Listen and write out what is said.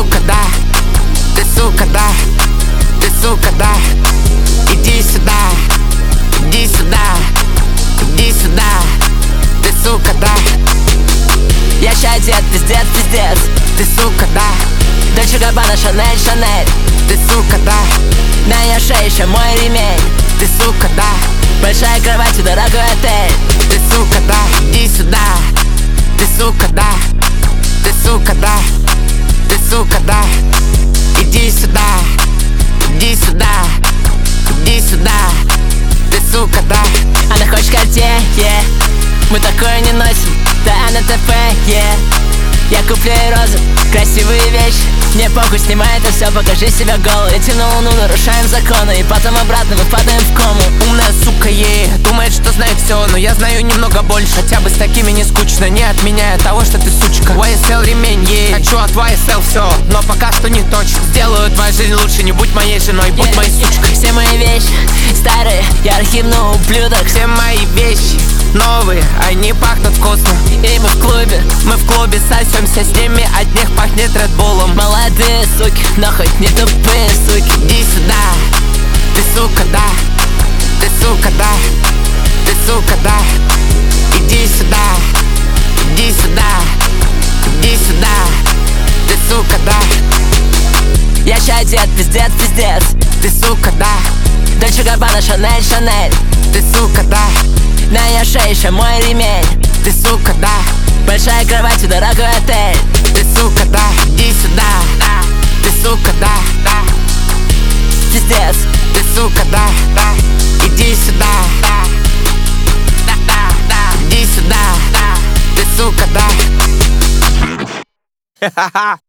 сука, да, ты сука, да, ты сука, да. Иди сюда, иди сюда, иди сюда, ты сука, да. Я ща одет, пиздец, пиздец. Ты сука, да, Дольче Габбана, Шанель, Шанель. ты сука, да, На ее шее еще мой ремень. ты сука, да, Большая кровать и дорогой отель. ты сука, да, иди сюда, ты сука, да, ты сука, да, ты сука, да. Иди сюда, иди сюда, иди сюда, ты сука, да. Она хочет Cartier, yeah. Мы такое не носим, да на ТП, yeah. Я куплю ей розы, красивые вещи. Мне похуй, снимай это все, покажи себя голой. Летим на луну, нарушаем законы, и потом обратно выпадаем в кому. Умная сука ей думает, что знает все, но я знаю немного больше. Хотя бы с такими не скучно, не отменяя того, что ты сучка. YSL ремень ей, хочу от YSL все, но пока что не точно. Сделаю твою жизнь лучше, не будь моей женой, будь моей сучкой. Все мои вещи старые, я архивный ублюдок. Все мои вещи новые, они пахнут вкусно. И мы в клубе сосемся, с ними одних пахнет Редбулом. молодые суки, но хоть не тупые суки. Иди сюда, ты сука, да, ты сука, да, ты сука, да. Иди сюда, иди сюда, иди сюда, ты сука, да, Я ща одет, пиздец, пиздец. ты сука, да, Дольче Габбана, Шанель, Шанель. ты сука, да, На ее шее еще мой ремень. ты сука, да, Большая кровать и дорогой отель. ты сука, да, иди сюда, ты сука, да, Пиздец. ты сука, да, иди сюда, иди сюда, ты сука, да.